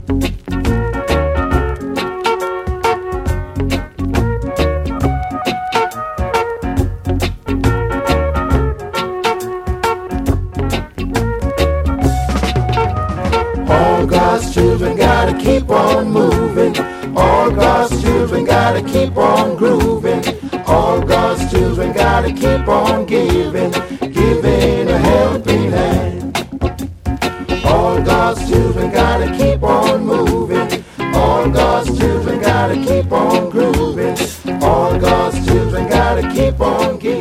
All God's children gotta keep on moving. All God's children gotta keep on grooving. All God's children gotta keep on giving, giving a helping hand. All God's children gotta keep on moving. All God's children gotta keep on grooving. All God's children gotta keep on giving.